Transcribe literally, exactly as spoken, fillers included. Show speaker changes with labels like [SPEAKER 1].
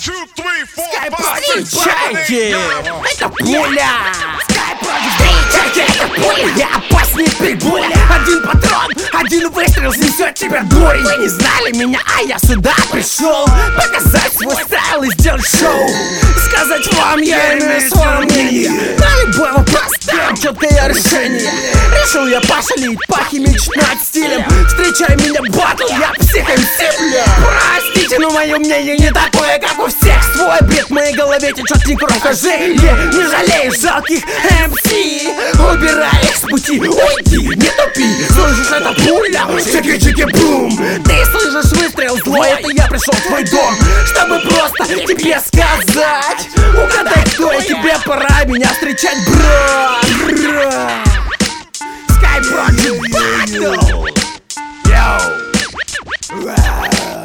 [SPEAKER 1] Скай против встречайте! Это пуля! Скай против встречайте! Это пуля! Я опаснее прибуля! Один патрон, один выстрел снесет тебя дурь! Вы не знали меня, а я сюда пришел показать свой стайл и сделать шоу! Сказать вам я имею свое мнение, на любой вопрос дам четкое решение. Решил я пошалить, похимичить над стилем. Встречай меня, батл, я психоэмси. Простите, но мое мнение не такое, как у всех. Свой бред в моей голове течет не кровь, а жилье. Не жалеешь жалких эм си. Убирай их с пути, уйди, не тупи. Слышишь, это пуля, чики-чики-бум. Ты слышишь выстрел злой, это я пришел в твой дом, чтобы просто тебе сказать: угадай, кто я, тебе пора меня встречать, бро. Скай против батл. Йоу.